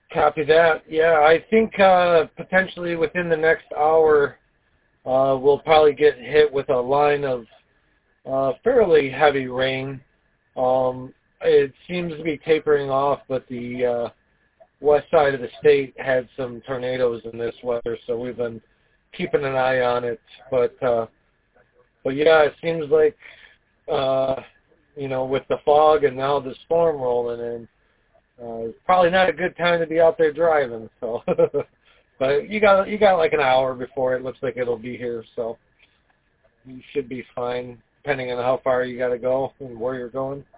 Copy that. Yeah, I think potentially within the next hour, we'll probably get hit with a line of fairly heavy rain. It seems to be tapering off, but the west side of the state had some tornadoes in this weather, so we've been keeping an eye on it. But yeah, it seems like with the fog and now the storm rolling in, it's probably not a good time to be out there driving. So, but you got like an hour before it looks like it'll be here, so you should be fine, depending on how far you got to go and where you're going.